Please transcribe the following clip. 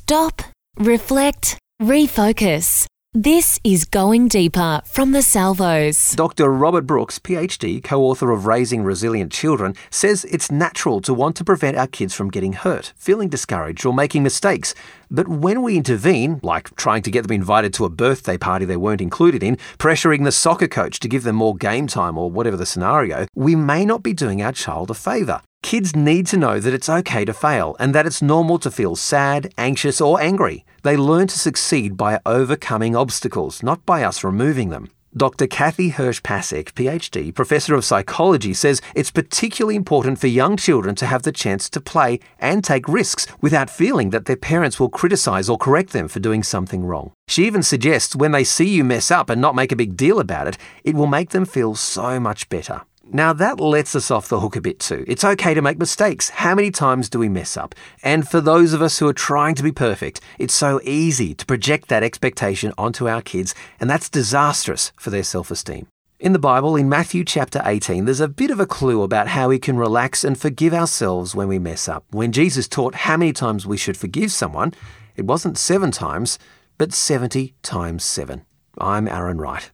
Stop, reflect, refocus. This is Going Deeper from the Salvos. Dr. Robert Brooks, PhD, co-author of Raising Resilient Children, says it's natural to want to prevent our kids from getting hurt, feeling discouraged or making mistakes. But when we intervene, like trying to get them invited to a birthday party they weren't included in, pressuring the soccer coach to give them more game time or whatever the scenario, we may not be doing our child a favour. Kids need to know that it's okay to fail and that it's normal to feel sad, anxious or angry. They learn to succeed by overcoming obstacles, not by us removing them. Dr. Kathy Hirsch-Pasek, PhD, Professor of Psychology, says it's particularly important for young children to have the chance to play and take risks without feeling that their parents will criticise or correct them for doing something wrong. She even suggests when they see you mess up and not make a big deal about it, it will make them feel so much better. Now that lets us off the hook a bit too. It's okay to make mistakes. How many times do we mess up? And for those of us who are trying to be perfect, it's so easy to project that expectation onto our kids, and that's disastrous for their self-esteem. In the Bible, in Matthew chapter 18, there's a bit of a clue about how we can relax and forgive ourselves when we mess up. When Jesus taught how many times we should forgive someone, it wasn't 7 times, but 70 times 7. I'm Aaron Wright.